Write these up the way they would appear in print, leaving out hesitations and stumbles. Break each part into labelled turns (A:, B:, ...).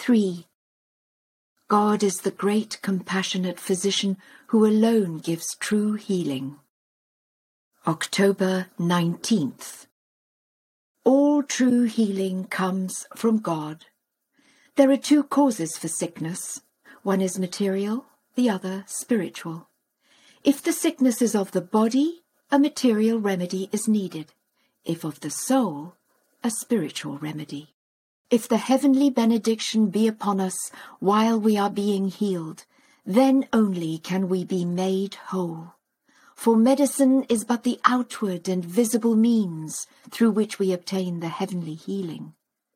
A: 3. God is the great compassionate physician who alone gives true healing. October 19th. All true healing comes from God. There are 2 causes for sickness. One is material, the other spiritual. If the sickness is of the body, a material remedy is needed. If of the soul, a spiritual remedy. If the heavenly benediction be upon us while we are being healed, then only can we be made whole. For medicine is but the outward and visible means through which we obtain the heavenly healing.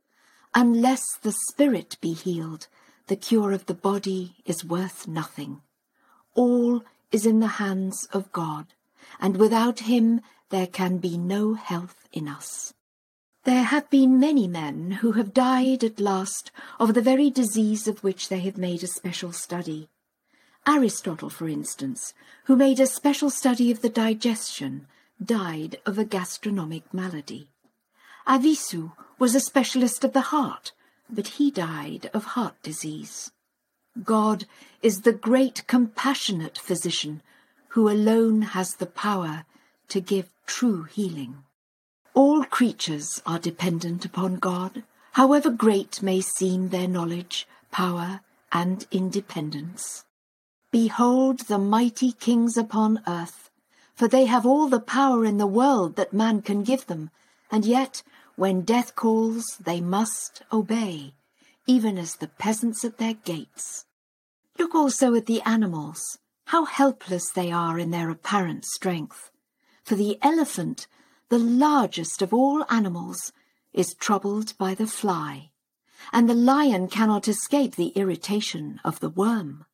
A: Unless the spirit be healed, the cure of the body is worth nothing. All is in the hands of God, and without him there can be no health in us. There have been many men who have died at last of the very disease of which they have made a special study. Aristotle, for instance, who made a special study of the digestion, died of a gastronomic malady. Avisu was a specialist of the heart, but he died of heart disease. God is the great compassionate physician who alone has the power to give true healing. All creatures are dependent upon God, however great may seem their knowledge, power, and independence. Behold the mighty kings upon earth, for they have all the power in the world that man can give them, and yet, when death calls, they must obey, even as the peasants at their gates. Look also at the animals, how helpless they are in their apparent strength. For the elephant, the largest of all animals, is troubled by the fly, and the lion cannot escape the irritation of the worm.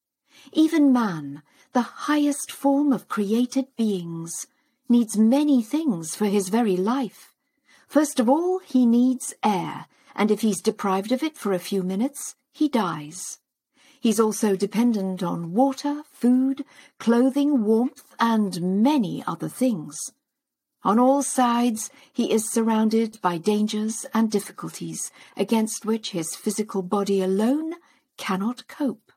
A: Even man, the highest form of created beings, needs many things for his very life. First of all, he needs air, and if he's deprived of it for a few minutes, he dies. He's also dependent on water, food, clothing, warmth, and many other things. On all sides, he is surrounded by dangers and difficulties against which his physical body alone cannot cope.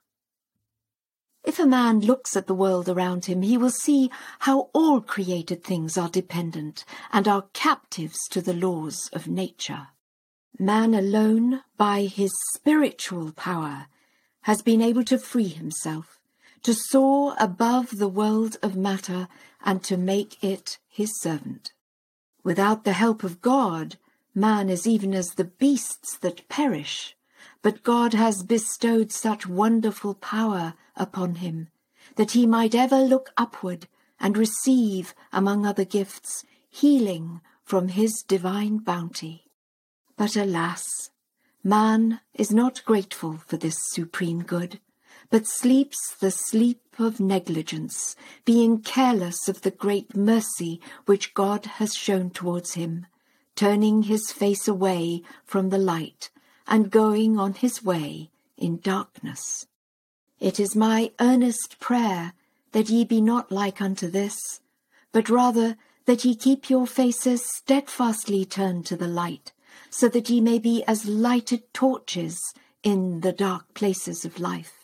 A: If a man looks at the world around him, he will see how all created things are dependent and are captives to the laws of nature. Man alone, by his spiritual power, has been able to free himself, to soar above the world of matter and to make it his servant. Without the help of God, man is even as the beasts that perish, but God has bestowed such wonderful power upon him that he might ever look upward and receive, among other gifts, healing from his divine bounty. But alas, man is not grateful for this supreme good, but sleeps the sleep of negligence, being careless of the great mercy which God has shown towards him, turning his face away from the light and going on his way in darkness. It is my earnest prayer that ye be not like unto this, but rather that ye keep your faces steadfastly turned to the light, so that ye may be as lighted torches in the dark places of life.